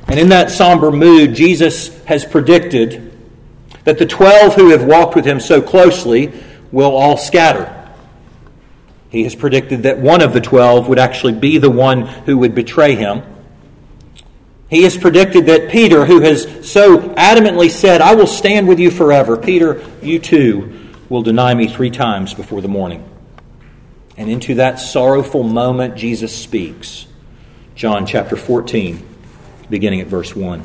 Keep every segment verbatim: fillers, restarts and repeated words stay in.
And in that somber mood, Jesus has predicted that the twelve who have walked with him so closely will all scatter. He has predicted that one of the twelve would actually be the one who would betray him. He has predicted that Peter, who has so adamantly said, "I will stand with you forever," Peter, you too will deny me three times before the morning. And into that sorrowful moment, Jesus speaks. John chapter fourteen, beginning at verse one.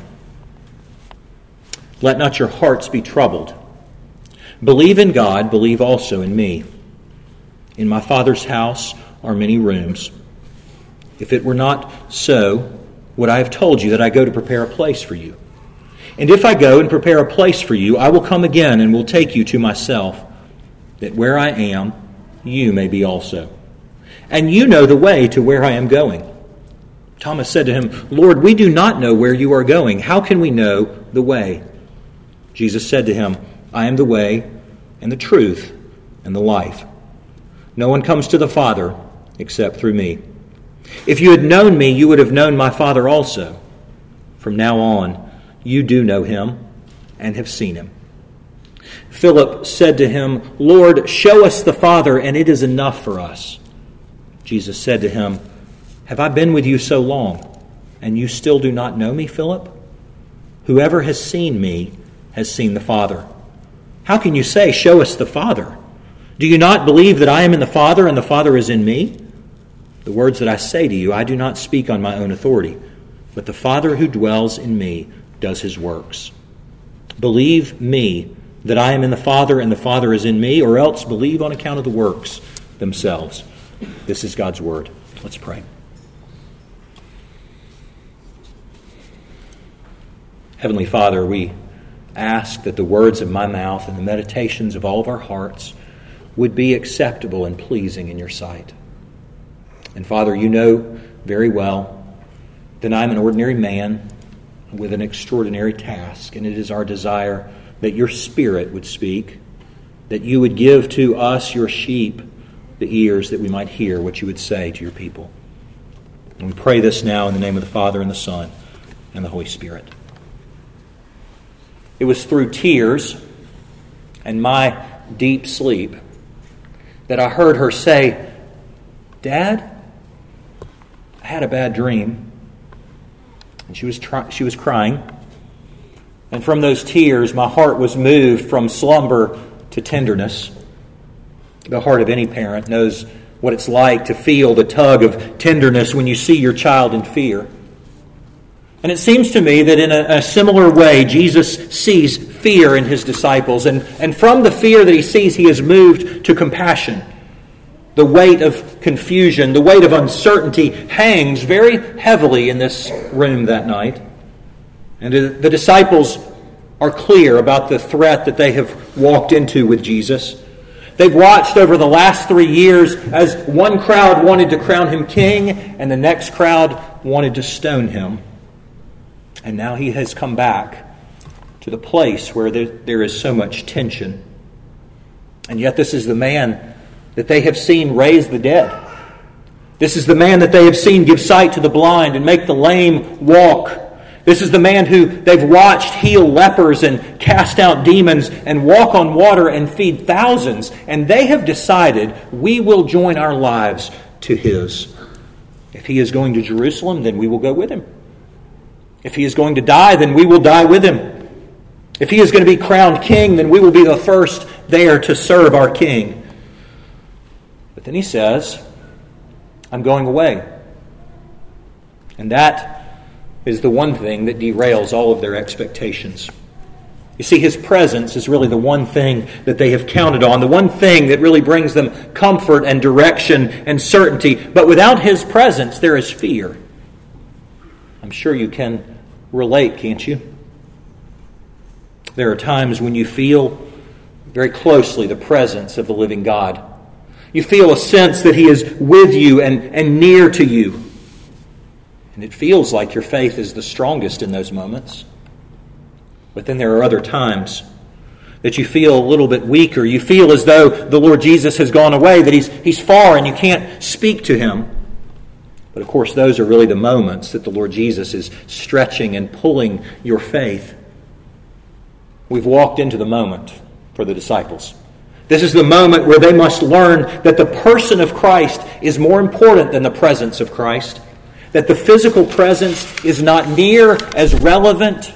"Let not your hearts be troubled. Believe in God, believe also in me. In my Father's house are many rooms. If it were not so, would I have told you that I go to prepare a place for you? And if I go and prepare a place for you, I will come again and will take you to myself, that where I am, you may be also. And you know the way to where I am going." Thomas said to him, "Lord, we do not know where you are going. How can we know the way?" Jesus said to him, "I am the way and the truth and the life. No one comes to the Father except through me. If you had known me, you would have known my Father also. From now on, you do know him and have seen him." Philip said to him, "Lord, show us the Father, and it is enough for us." Jesus said to him, "Have I been with you so long, and you still do not know me, Philip? Whoever has seen me has seen the Father. How can you say, 'Show us the Father'? Do you not believe that I am in the Father and the Father is in me? The words that I say to you, I do not speak on my own authority, but the Father who dwells in me does his works. Believe me that I am in the Father and the Father is in me, or else believe on account of the works themselves." This is God's word. Let's pray. Heavenly Father, we ask that the words of my mouth and the meditations of all of our hearts would be acceptable and pleasing in your sight. And Father, you know very well that I'm an ordinary man with an extraordinary task, and it is our desire that your Spirit would speak, that you would give to us, your sheep, the ears that we might hear what you would say to your people. And we pray this now in the name of the Father and the Son and the Holy Spirit. It was through tears and my deep sleep that I heard her say, "Dad, I had a bad dream." And she was try- she was crying. And from those tears, my heart was moved from slumber to tenderness. The heart of any parent knows what it's like to feel the tug of tenderness when you see your child in fear. And it seems to me that in a, a similar way, Jesus sees fear in his disciples. And, and from the fear that he sees, he is moved to compassion. The weight of confusion, the weight of uncertainty hangs very heavily in this room that night. And the disciples are clear about the threat that they have walked into with Jesus. They've watched over the last three years as one crowd wanted to crown him king and the next crowd wanted to stone him. And now he has come back to the place where there, there is so much tension. And yet this is the man that they have seen raise the dead. This is the man that they have seen give sight to the blind and make the lame walk. This is the man who they've watched heal lepers and cast out demons and walk on water and feed thousands. And they have decided, we will join our lives to his. If he is going to Jerusalem, then we will go with him. If he is going to die, then we will die with him. If he is going to be crowned king, then we will be the first there to serve our king. But then he says, I'm going away. And that is the one thing that derails all of their expectations. You see, his presence is really the one thing that they have counted on, the one thing that really brings them comfort and direction and certainty. But without his presence, there is fear. I'm sure you can relate, can't you? There are times when you feel very closely the presence of the living God. You feel a sense that he is with you and, and near to you. And it feels like your faith is the strongest in those moments. But then there are other times that you feel a little bit weaker. You feel as though the Lord Jesus has gone away, that he's, he's far and you can't speak to him. But of course, those are really the moments that the Lord Jesus is stretching and pulling your faith. We've walked into the moment for the disciples. This is the moment where they must learn that the person of Christ is more important than the presence of Christ, that the physical presence is not near as relevant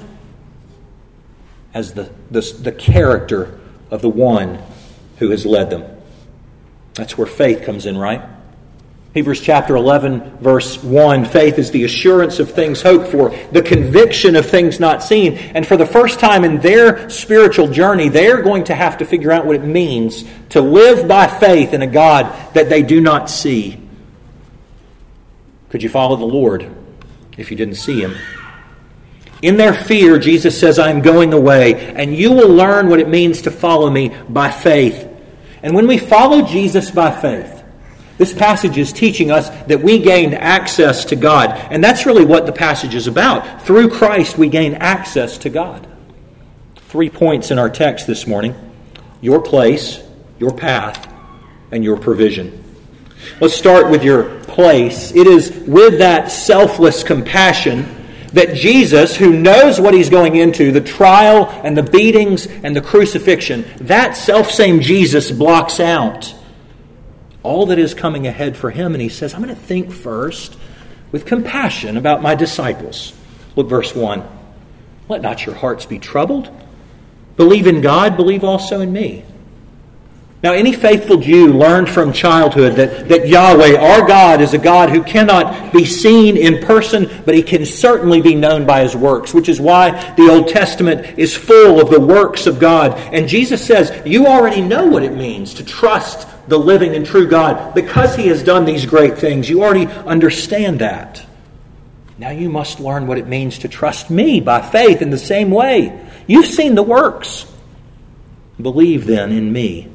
as the, the, the character of the one who has led them. That's where faith comes in, right? Hebrews chapter eleven, verse one, faith is the assurance of things hoped for, the conviction of things not seen. And for the first time in their spiritual journey, they're going to have to figure out what it means to live by faith in a God that they do not see. Could you follow the Lord if you didn't see Him? In their fear, Jesus says, I am going away, and you will learn what it means to follow me by faith. And when we follow Jesus by faith, this passage is teaching us that we gain access to God. And that's really what the passage is about. Through Christ, we gain access to God. Three points in our text this morning: your place, your path, and your provision. Let's start with your place. It is with that selfless compassion that Jesus, who knows what He's going into, the trial and the beatings and the crucifixion, that selfsame Jesus blocks out all that is coming ahead for Him, and He says, I'm going to think first with compassion about my disciples. Look, verse one. Let not your hearts be troubled. Believe in God, believe also in me. Now, any faithful Jew learned from childhood that, that Yahweh, our God, is a God who cannot be seen in person, but He can certainly be known by His works, which is why the Old Testament is full of the works of God. And Jesus says, you already know what it means to trust the living and true God. Because He has done these great things, you already understand that. Now you must learn what it means to trust me by faith in the same way. You've seen the works. Believe then in me.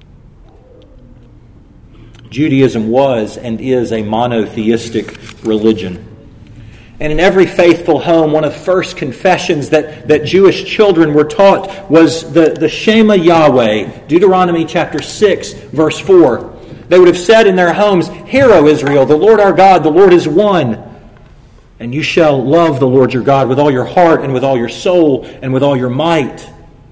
Judaism was and is a monotheistic religion. And in every faithful home, one of the first confessions that, that Jewish children were taught was the, the Shema Yahweh, Deuteronomy chapter six, verse four. They would have said in their homes, Hear, O Israel, the Lord our God, the Lord is one. And you shall love the Lord your God with all your heart and with all your soul and with all your might.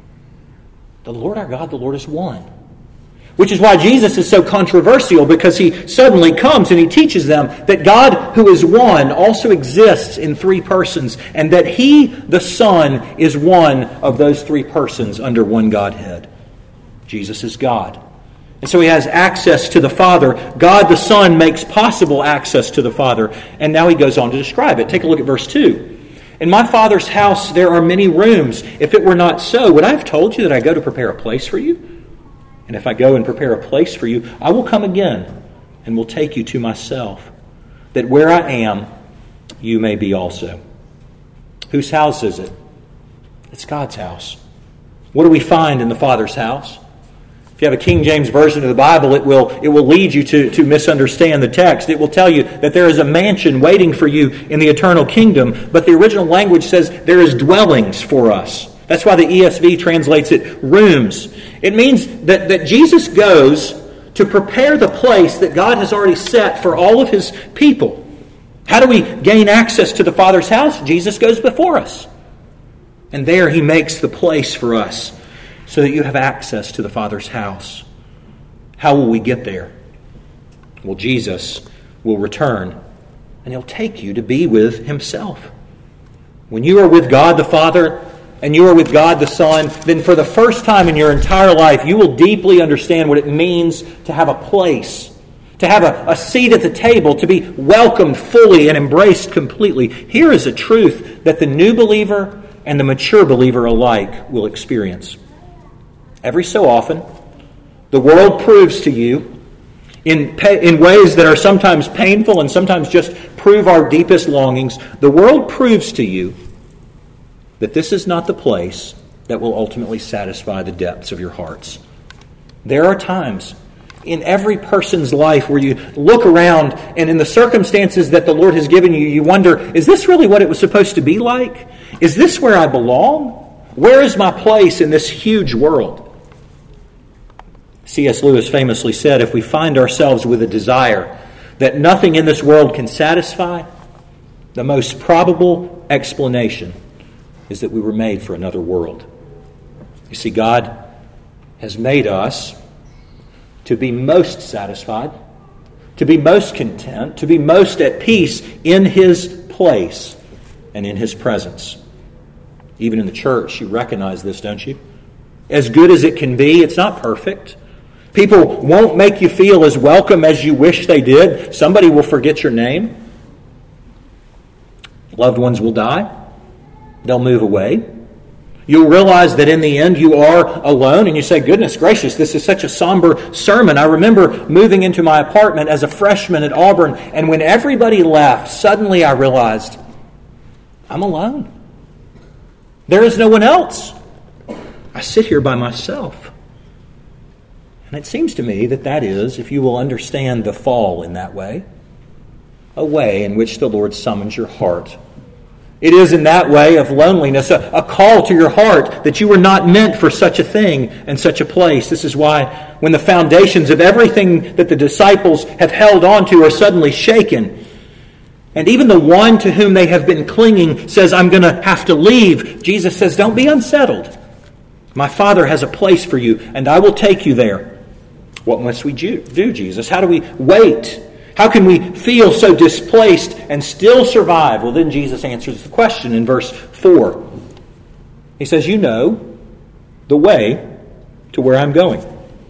The Lord our God, the Lord is one. Which is why Jesus is so controversial, because He suddenly comes and He teaches them that God, who is one, also exists in three persons, and that He, the Son, is one of those three persons under one Godhead. Jesus is God. And so He has access to the Father. God the Son makes possible access to the Father. And now He goes on to describe it. Take a look at verse two. In my Father's house there are many rooms. If it were not so, would I have told you that I go to prepare a place for you? And if I go and prepare a place for you, I will come again and will take you to myself, that where I am, you may be also. Whose house is it? It's God's house. What do we find in the Father's house? If you have a King James Version of the Bible, it will, it will lead you to, to misunderstand the text. It will tell you that there is a mansion waiting for you in the eternal kingdom, but the original language says there is dwellings for us. That's why the E S V translates it rooms. It means that, that Jesus goes to prepare the place that God has already set for all of His people. How do we gain access to the Father's house? Jesus goes before us. And there He makes the place for us so that you have access to the Father's house. How will we get there? Well, Jesus will return and He'll take you to be with Himself. When you are with God the Father and you are with God the Son, then for the first time in your entire life, you will deeply understand what it means to have a place, to have a, a seat at the table, to be welcomed fully and embraced completely. Here is a truth that the new believer and the mature believer alike will experience. Every so often, the world proves to you in, in ways that are sometimes painful and sometimes just prove our deepest longings, the world proves to you that this is not the place that will ultimately satisfy the depths of your hearts. There are times in every person's life where you look around and in the circumstances that the Lord has given you, you wonder, is this really what it was supposed to be like? Is this where I belong? Where is my place in this huge world? C S Lewis famously said, if we find ourselves with a desire that nothing in this world can satisfy, the most probable explanation is that we were made for another world. You see, God has made us to be most satisfied, to be most content, to be most at peace in His place and in His presence. Even in the church, you recognize this, don't you? As good as it can be, it's not perfect. People won't make you feel as welcome as you wish they did. Somebody will forget your name. Loved ones will die. They'll move away. You'll realize that in the end you are alone, and you say, goodness gracious, this is such a somber sermon. I remember moving into my apartment as a freshman at Auburn, and when everybody left, suddenly I realized, I'm alone. There is no one else. I sit here by myself. And it seems to me that that is, if you will understand the fall in that way, a way in which the Lord summons your heart. It is in that way of loneliness, a, a call to your heart that you were not meant for such a thing and such a place. This is why when the foundations of everything that the disciples have held on to are suddenly shaken, and even the one to whom they have been clinging says, I'm going to have to leave, Jesus says, don't be unsettled. My Father has a place for you, and I will take you there. What must we do, Jesus? How do we wait? How can we feel so displaced and still survive? Well, then Jesus answers the question in verse four. He says, you know the way to where I'm going.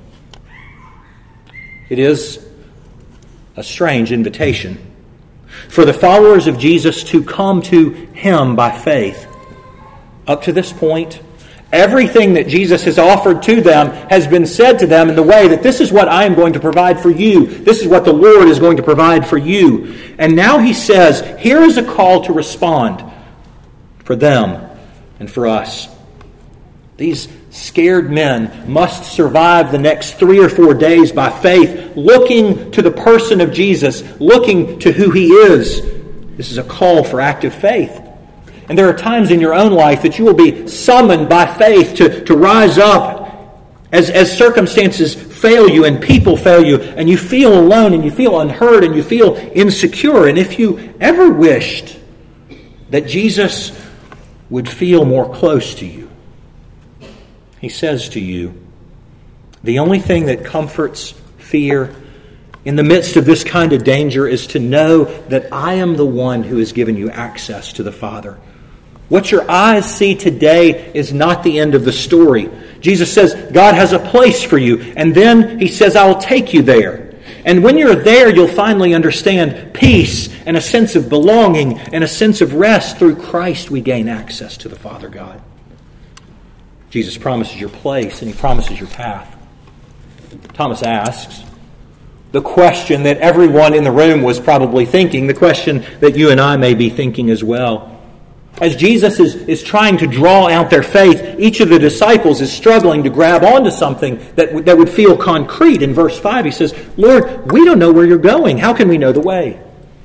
It is a strange invitation for the followers of Jesus to come to Him by faith. Up to this point, everything that Jesus has offered to them has been said to them in the way that this is what I am going to provide for you. This is what the Lord is going to provide for you. And now He says, here is a call to respond for them and for us. These scared men must survive the next three or four days by faith, looking to the person of Jesus, looking to who He is. This is a call for active faith. And there are times in your own life that you will be summoned by faith to, to rise up as, as circumstances fail you and people fail you, and you feel alone and you feel unheard and you feel insecure. And if you ever wished that Jesus would feel more close to you, He says to you, the only thing that comforts fear in the midst of this kind of danger is to know that I am the one who has given you access to the Father. What your eyes see today is not the end of the story. Jesus says God has a place for you, and then He says, I will take you there. And when you're there, you'll finally understand peace and a sense of belonging and a sense of rest. Through Christ we gain access to the Father God. Jesus promises your place and He promises your path. Thomas asks the question that everyone in the room was probably thinking, the question that you and I may be thinking as well. As Jesus is, is trying to draw out their faith, each of the disciples is struggling to grab onto something that, that would feel concrete. In verse five, he says, Lord, we don't know where you're going. How can we know the way?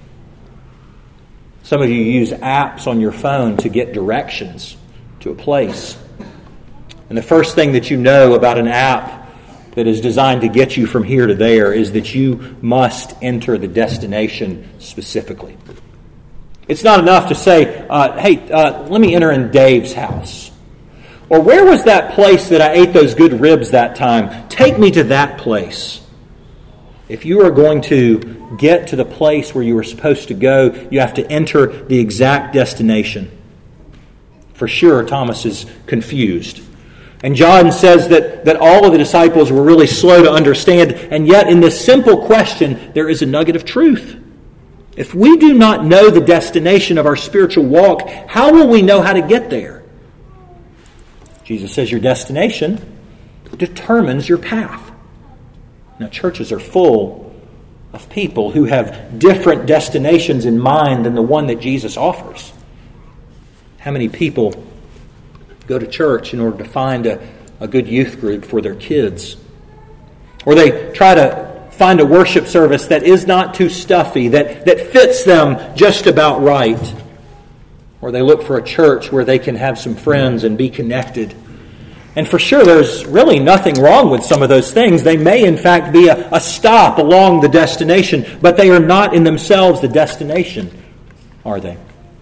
Some of you use apps on your phone to get directions to a place. And the first thing that you know about an app that is designed to get you from here to there is that you must enter the destination specifically. It's not enough to say, uh, hey, uh, let me enter in Dave's house. Or where was that place that I ate those good ribs that time? Take me to that place. If you are going to get to the place where you were supposed to go, you have to enter the exact destination. For sure, Thomas is confused. And John says that, that all of the disciples were really slow to understand, and yet in this simple question, there is a nugget of truth. If we do not know the destination of our spiritual walk, how will we know how to get there? Jesus says your destination determines your path. Now, churches are full of people who have different destinations in mind than the one that Jesus offers. How many people go to church in order to find a, a good youth group for their kids? Or they try to find a worship service that is not too stuffy, that, that fits them just about right. Or they look for a church where they can have some friends and be connected. And for sure, there's really nothing wrong with some of those things. They may, in fact, be a, a stop along the destination, but they are not in themselves the destination, are they?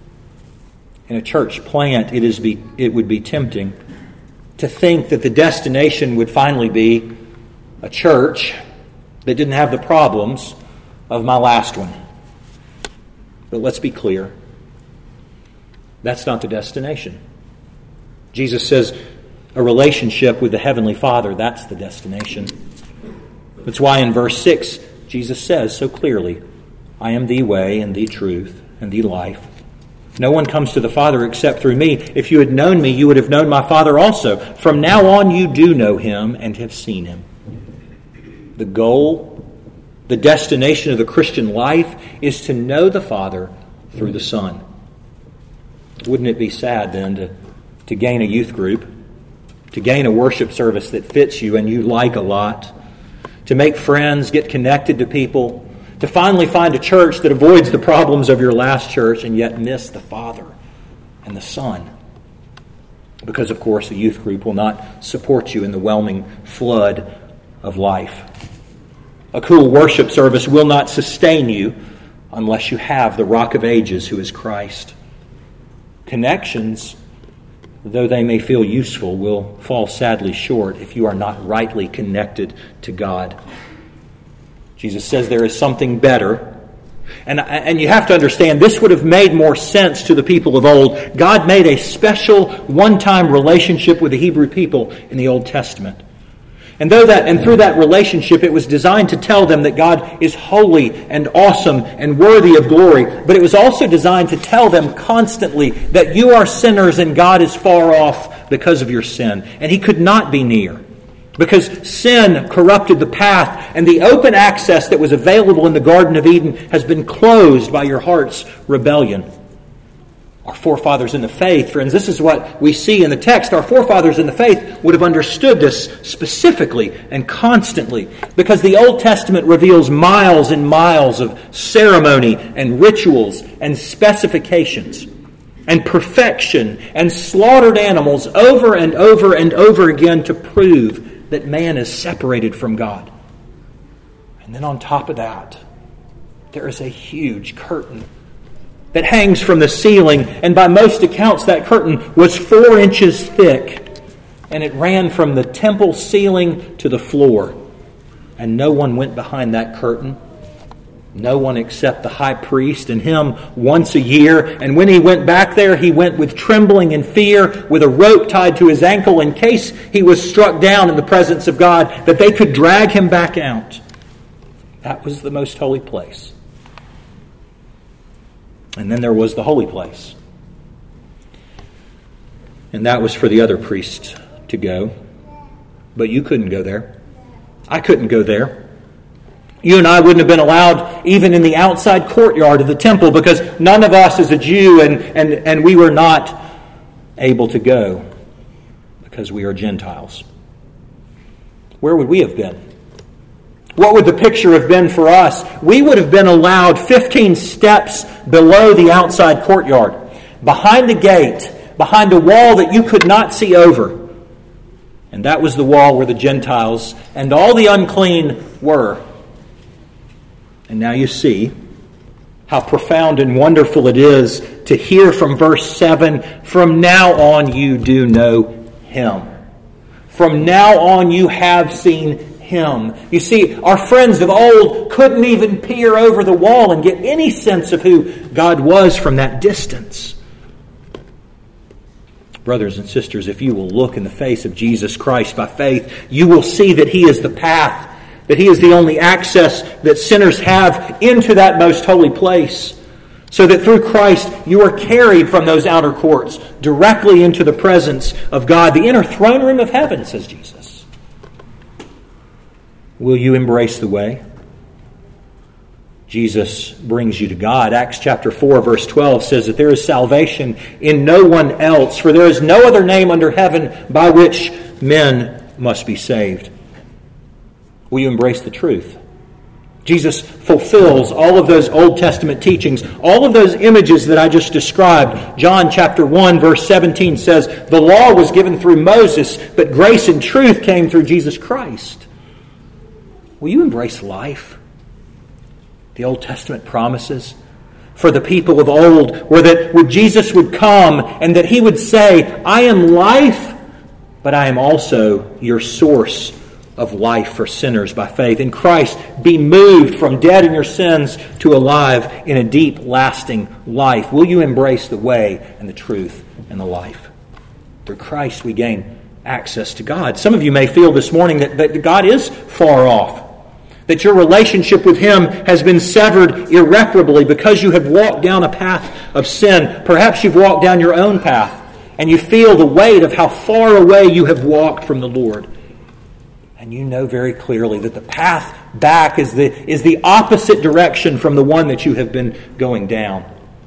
In a church plant, it is be, it would be tempting to think that the destination would finally be a church that didn't have the problems of my last one. But let's be clear. That's not the destination. Jesus says a relationship with the Heavenly Father, that's the destination. That's why in verse six, Jesus says so clearly, I am the way and the truth and the life. No one comes to the Father except through me. If you had known me, you would have known my Father also. From now on, you do know him and have seen him. The goal, the destination of the Christian life is to know the Father through the Son. Wouldn't it be sad then to, to gain a youth group, to gain a worship service that fits you and you like a lot, to make friends, get connected to people, to finally find a church that avoids the problems of your last church and yet miss the Father and the Son? Because, of course, a youth group will not support you in the whelming flood of life. A cool worship service will not sustain you unless you have the Rock of Ages, who is Christ. Connections, though they may feel useful, will fall sadly short if you are not rightly connected to God. Jesus says there is something better. And, and you have to understand, this would have made more sense to the people of old. God made a special one-time relationship with the Hebrew people in the Old Testament. And though that, and through that relationship, it was designed to tell them that God is holy and awesome and worthy of glory. But it was also designed to tell them constantly that you are sinners and God is far off because of your sin. And he could not be near. Because sin corrupted the path, and the open access that was available in the Garden of Eden has been closed by your heart's rebellion. Our forefathers in the faith, friends, this is what we see in the text. Our forefathers in the faith would have understood this specifically and constantly, because the Old Testament reveals miles and miles of ceremony and rituals and specifications and perfection and slaughtered animals over and over and over again to prove that man is separated from God. And then on top of that, there is a huge curtain that hangs from the ceiling, and by most accounts that curtain was four inches thick, and it ran from the temple ceiling to the floor. And no one went behind that curtain. No one except the high priest, and him once a year. And when he went back there, he went with trembling and fear, with a rope tied to his ankle in case he was struck down in the presence of God, that they could drag him back out. That was the most holy place. And then there was the holy place. And that was for the other priests to go. But you couldn't go there. I couldn't go there. You and I wouldn't have been allowed even in the outside courtyard of the temple, because none of us is a Jew, and, and, and we were not able to go because we are Gentiles. Where would we have been? What would the picture have been for us? We would have been allowed fifteen steps below the outside courtyard, behind the gate, behind a wall that you could not see over. And that was the wall where the Gentiles and all the unclean were. And now you see how profound and wonderful it is to hear from verse seven, from now on you do know him. From now on you have seen him. You see, our friends of old couldn't even peer over the wall and get any sense of who God was from that distance. Brothers and sisters, if you will look in the face of Jesus Christ by faith, you will see that he is the path, that he is the only access that sinners have into that most holy place, so that through Christ you are carried from those outer courts directly into the presence of God, the inner throne room of heaven, says Jesus. Will you embrace the way? Jesus brings you to God. Acts chapter four, verse twelve says that there is salvation in no one else, for there is no other name under heaven by which men must be saved. Will you embrace the truth? Jesus fulfills all of those Old Testament teachings, all of those images that I just described. John chapter one, verse seventeen says, the law was given through Moses, but grace and truth came through Jesus Christ. Will you embrace life? The Old Testament promises for the people of old were that when Jesus would come and that he would say, I am life, but I am also your source of life for sinners by faith. In Christ, be moved from dead in your sins to alive in a deep, lasting life. Will you embrace the way and the truth and the life? Through Christ, we gain access to God. Some of you may feel this morning that, that God is far off, that your relationship with Him has been severed irreparably because you have walked down a path of sin. Perhaps you've walked down your own path, and you feel the weight of how far away you have walked from the Lord. And you know very clearly that the path back is the, is the opposite direction from the one that you have been going down.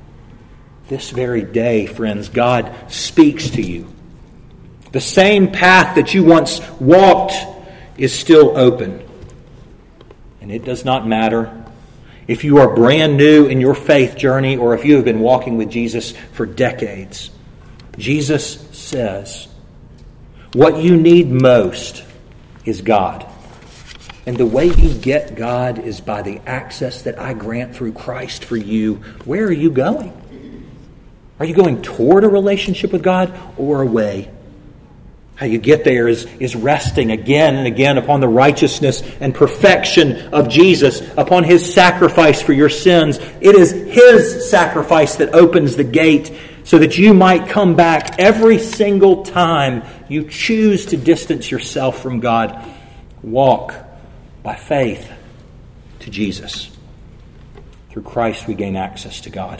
This very day, friends, God speaks to you. The same path that you once walked is still open. And it does not matter if you are brand new in your faith journey or if you have been walking with Jesus for decades. Jesus says, what you need most is God. And the way you get God is by the access that I grant through Christ for you. Where are you going? Are you going toward a relationship with God or away? How you get there is, is resting again and again upon the righteousness and perfection of Jesus, upon His sacrifice for your sins. It is His sacrifice that opens the gate so that you might come back every single time you choose to distance yourself from God. Walk by faith to Jesus. Through Christ we gain access to God.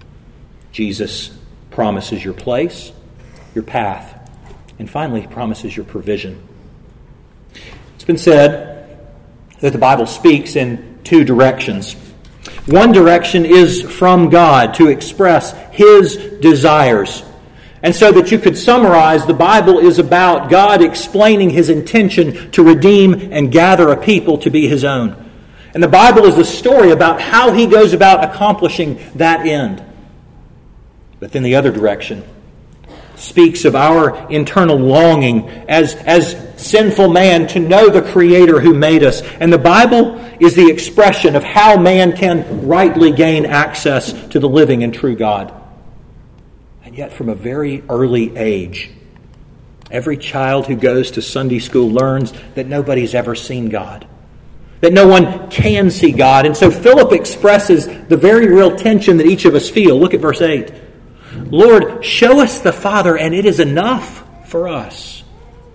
Jesus promises your place, your path, and finally, He promises your provision. It's been said that the Bible speaks in two directions. One direction is from God to express His desires. And so that you could summarize, the Bible is about God explaining His intention to redeem and gather a people to be His own. And the Bible is a story about how He goes about accomplishing that end. But then the other direction speaks of our internal longing as, as sinful man to know the Creator who made us. And the Bible is the expression of how man can rightly gain access to the living and true God. And yet from a very early age, every child who goes to Sunday school learns that nobody's ever seen God, that no one can see God. And so Philip expresses the very real tension that each of us feel. Look at verse eight. Lord, show us the Father, and it is enough for us.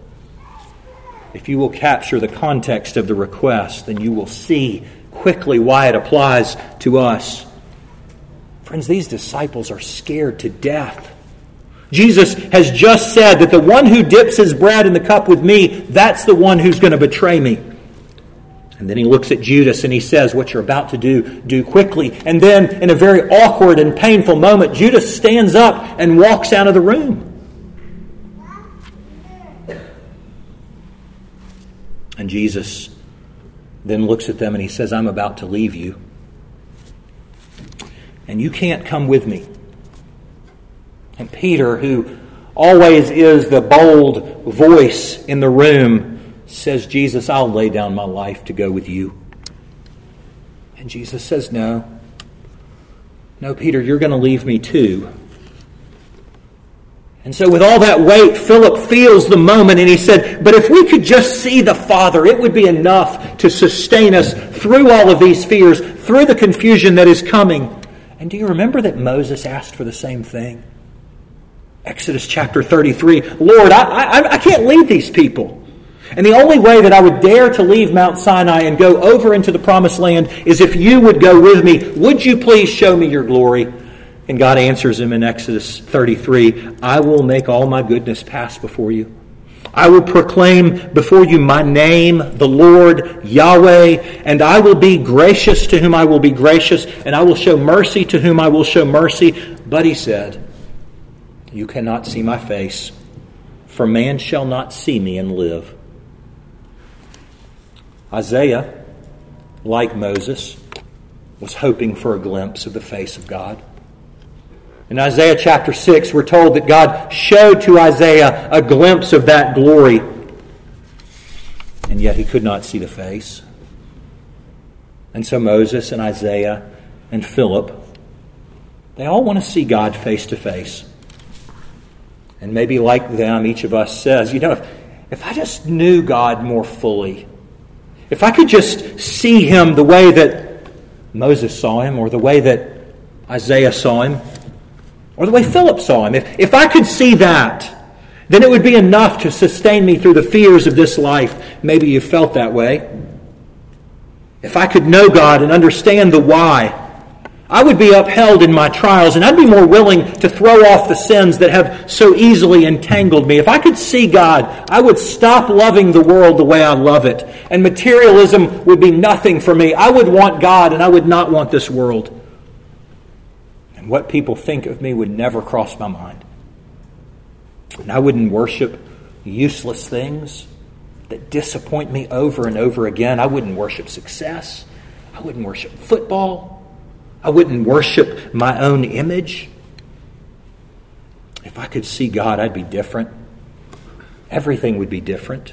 If you will capture the context of the request, then you will see quickly why it applies to us. Friends, these disciples are scared to death. Jesus has just said that the one who dips his bread in the cup with me, that's the one who's going to betray me. And then he looks at Judas and he says, what you're about to do, do quickly. And then in a very awkward and painful moment, Judas stands up and walks out of the room. And Jesus then looks at them and he says, I'm about to leave you. And you can't come with me. And Peter, who always is the bold voice in the room, says, Jesus, I'll lay down my life to go with you. And Jesus says, no. No, Peter, you're going to leave me too. And so with all that weight, Philip feels the moment and he said, but if we could just see the Father, it would be enough to sustain us through all of these fears, through the confusion that is coming. And do you remember that Moses asked for the same thing? Exodus chapter thirty-three, Lord, I, I, I can't lead these people. And the only way that I would dare to leave Mount Sinai and go over into the promised land is if you would go with me. Would you please show me your glory? And God answers him in Exodus thirty-three, I will make all my goodness pass before you. I will proclaim before you my name, the Lord Yahweh, and I will be gracious to whom I will be gracious, and I will show mercy to whom I will show mercy. But he said, you cannot see my face, for man shall not see me and live. Isaiah like Moses, was hoping for a glimpse of the face of God. In Isaiah chapter six, we're told that God showed to Isaiah a glimpse of that glory, and yet he could not see the face. And so Moses and Isaiah and Philip, they all want to see God face to face. And maybe like them, each of us says, you know, if, if I just knew God more fully, if I could just see Him the way that Moses saw Him, or the way that Isaiah saw Him, or the way Philip saw Him, if, if I could see that, then it would be enough to sustain me through the fears of this life. Maybe you felt that way. If I could know God and understand the why, I would be upheld in my trials, and I'd be more willing to throw off the sins that have so easily entangled me. If I could see God, I would stop loving the world the way I love it, and materialism would be nothing for me. I would want God, and I would not want this world. And what people think of me would never cross my mind. And I wouldn't worship useless things that disappoint me over and over again. I wouldn't worship success. I wouldn't worship football. I wouldn't worship my own image. If I could see God, I'd be different. Everything would be different.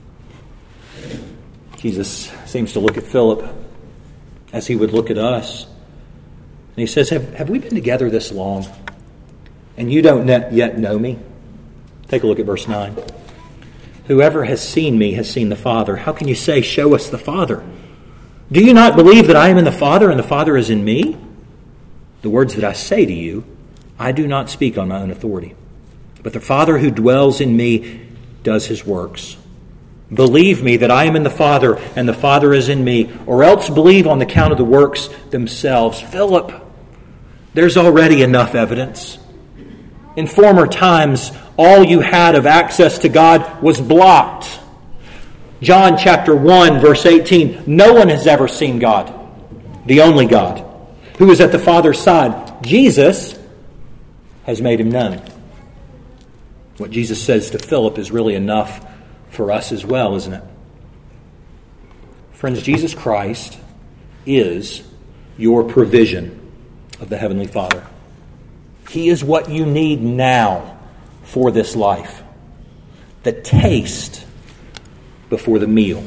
Jesus seems to look at Philip as he would look at us. And he says, have, have we been together this long? And you don't yet know me? Take a look at verse nine. Whoever has seen me has seen the Father. How can you say, show us the Father? Do you not believe that I am in the Father and the Father is in me? The words that I say to you, I do not speak on my own authority. But the Father who dwells in me does His works. Believe me that I am in the Father and the Father is in me, or else believe on the count of the works themselves. Philip, there's already enough evidence. In former times, all you had of access to God was blocked. John chapter one, verse eighteen, no one has ever seen God, the only God, who is at the Father's side. Jesus has made Him known. What Jesus says to Philip is really enough for us as well, isn't it? Friends, Jesus Christ is your provision of the Heavenly Father. He is what you need now for this life. The taste before the meal.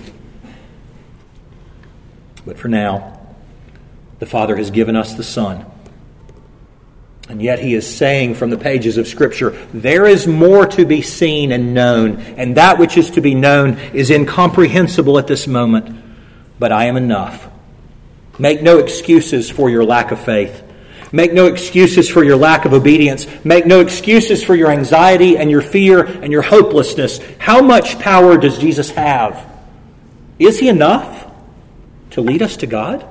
But for now, the Father has given us the Son. And yet He is saying from the pages of Scripture, there is more to be seen and known, and that which is to be known is incomprehensible at this moment. But I am enough. Make no excuses for your lack of faith. Make no excuses for your lack of obedience. Make no excuses for your anxiety and your fear and your hopelessness. How much power does Jesus have? Is He enough to lead us to God?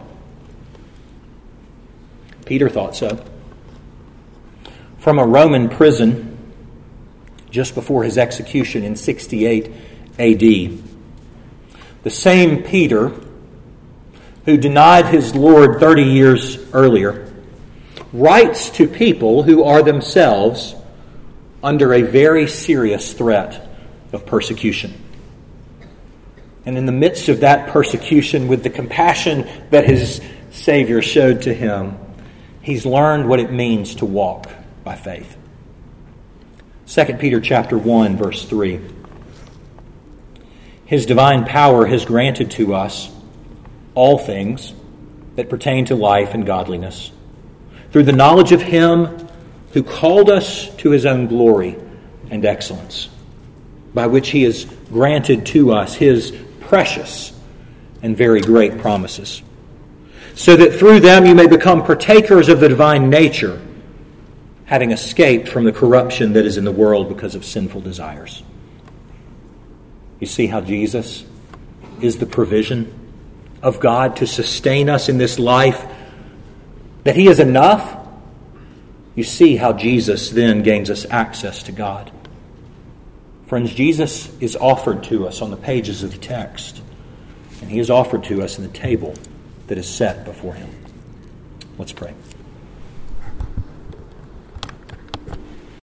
Peter thought so. From a Roman prison just before his execution in sixty-eight A D, the same Peter who denied his Lord thirty years earlier writes to people who are themselves under a very serious threat of persecution. And in the midst of that persecution, with the compassion that his Savior showed to him, he's learned what it means to walk by faith. Second Peter chapter one, verse three. His divine power has granted to us all things that pertain to life and godliness, through the knowledge of Him who called us to His own glory and excellence, by which He has granted to us His precious and very great promises, so that through them you may become partakers of the divine nature, having escaped from the corruption that is in the world because of sinful desires. You see how Jesus is the provision of God to sustain us in this life, that He is enough. You see how Jesus then gains us access to God. Friends, Jesus is offered to us on the pages of the text, and He is offered to us in the table that is set before Him. Let's pray.